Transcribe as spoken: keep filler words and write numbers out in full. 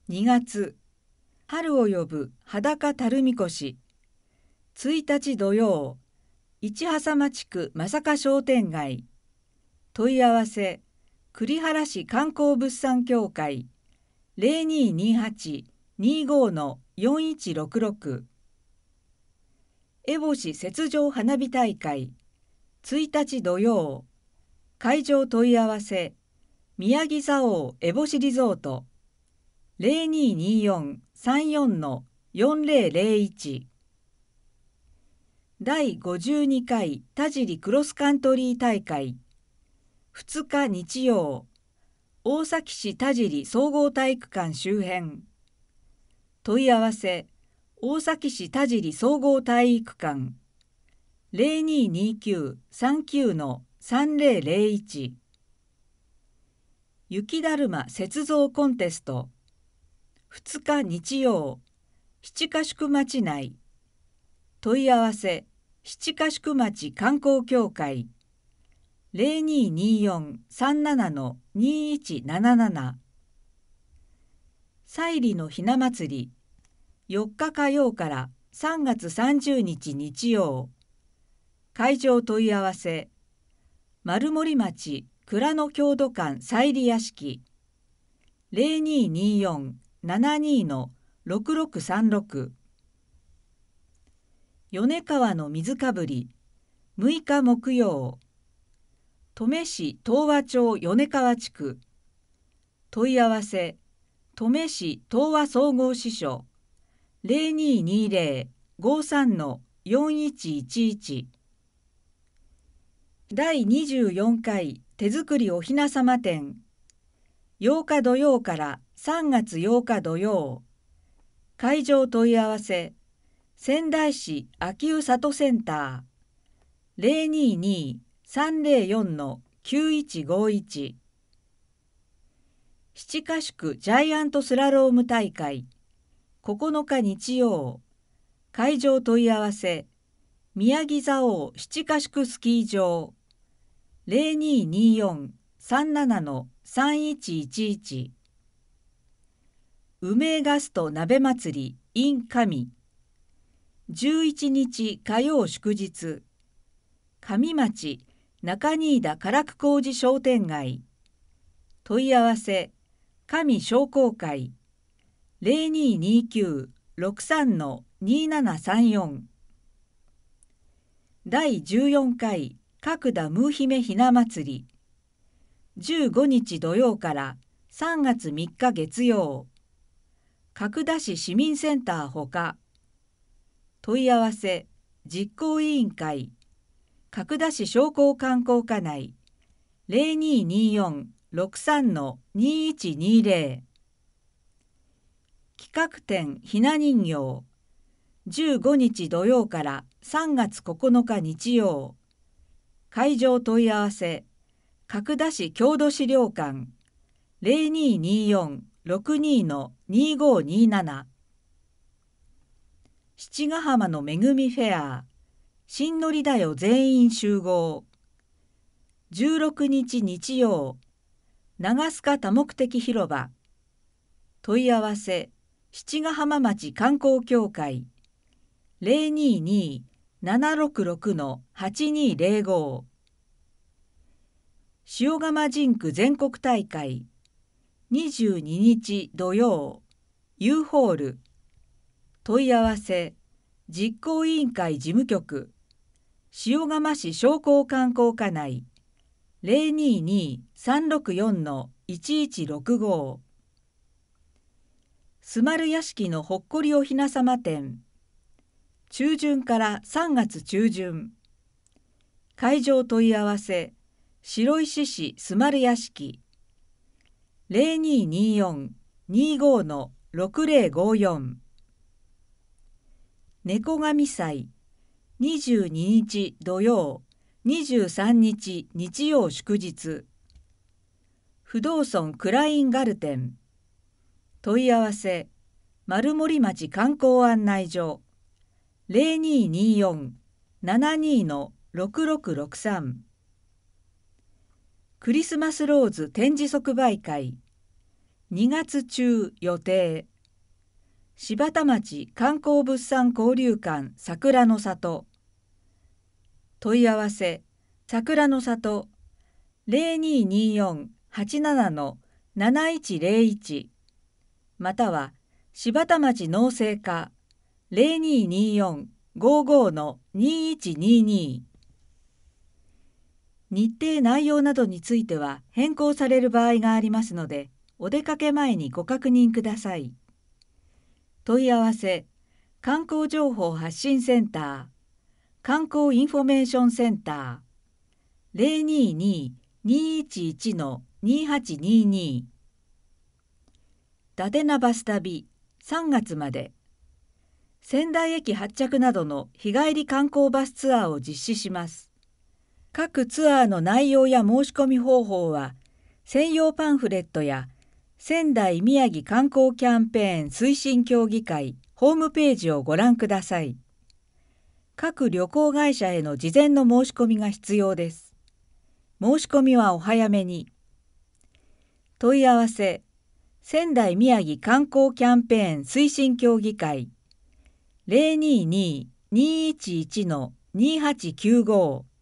にがつ、春を呼ぶ裸たるみこし。ついたち土曜、市波佐間地区正香商店街。問い合わせ、栗原市観光物産協会 ゼロにーにーはち にーごー よんいちろくろく。烏帽子雪上花火大会。ついたち土曜、会場問い合わせ、宮城蔵王烏帽子リゾート ゼロにーにーよん さんよん よんゼロゼロいち。だいごじゅうにかい田尻クロスカントリー大会。ふつか日曜、大崎市田尻総合体育館周辺。問い合わせ、大崎市田尻総合体育館 ゼロにーにーきゅう さんきゅう さんゼロゼロいち。雪だるま雪像コンテスト。ふつか日曜、七ヶ宿町内。問い合わせ、七ヶ宿町観光協会 ゼロにーにーよん さんなな にーいちなななな。祭里のひな祭り。よっか火曜からさんがつさんじゅうにち日曜。会場問い合わせ、丸森町蔵の郷土館祭里屋敷 ゼロにーにーよん ななにー ろくろくさんろく。米川の水かぶり。むいか木曜。登米市東和町米川地区。問い合わせ、登米市東和総合支所 ゼロにーにーゼロ ごーさん よんいちいちいち。だいにじゅうよんかい手作りおひなさま展。ようか土曜からさんがつようか土曜。会場問い合わせ、仙台市秋保里センター ゼロにーにー さんゼロよん きゅういちごいち。七ヶ宿ジャイアントスラローム大会。ここのか日曜。会場問い合わせ、宮城蔵王七ヶ宿スキー場 ゼロにーにーよん さんなな さんいちいちいち。梅ガスト鍋祭り in 上。じゅういちにち火曜祝日。上町中新田唐久工事商店街。問い合わせ、上商工会 ゼロにーにーきゅう ろくさん にーななさんよん。だいじゅうよんかい角田ムー姫ひな祭り。じゅうごにち土曜からさんがつみっか月曜。角田市市民センターほか。問い合わせ、実行委員会角田市商工観光課内 ゼロにーにーよん ろくさん にーいちにーゼロ。企画展ひな人形。じゅうごにち土曜からさんがつここのか日曜。会場問い合わせ、角田市郷土資料館 ゼロにーにーよん ろくにー にーごーにーなな。七ヶ浜のめぐみフェア。新のりだよ全員集合。じゅうろくにち日曜。長須賀多目的広場。問い合わせ、七ヶ浜町観光協会 ゼロにーにー ななろくろく はちにーゼロご。塩釜ジ区全国大会。にじゅうににち土曜。U ホール。問い合わせ、実行委員会事務局塩釜市商工観光課内 ゼロにーにー さんろくよん いちいちろくご。すまる屋敷のほっこりおひなさま展。中旬からさんがつ中旬。会場問い合わせ、白石市すまる屋敷 ゼロにーにーよん にーごー ろくゼロごよん。猫神祭。にじゅうににち土曜、にじゅうさんにち日曜祝日。不動尊クラインガルテン。問い合わせ、丸森町観光案内所 ゼロにーにーよん ななにー ろくろくろくさん。クリスマスローズ展示即売会。 にがつ中予定。柴田町観光物産交流館桜の里。問い合わせ桜の里 ゼロにーにーよん はちなな のなないちゼロいち または柴田町農政課 ゼロにーにーよん ごーごー のにーいちにーにー。日程内容などについては変更される場合がありますので、お出かけ前にご確認ください。問い合わせ観光情報発信センター観光インフォメーションセンター ゼロにーにー にーいちいち のにーはちにーにー。ダデナバス旅さんがつまで。仙台駅発着などの日帰り観光バスツアーを実施します。各ツアーの内容や申し込み方法は専用パンフレットや仙台宮城観光キャンペーン推進協議会ホームページをご覧ください。各旅行会社への事前の申し込みが必要です。申し込みはお早めに。問い合わせ仙台宮城観光キャンペーン推進協議会 ゼロにーにー にーいちいち のにーはちきゅうごー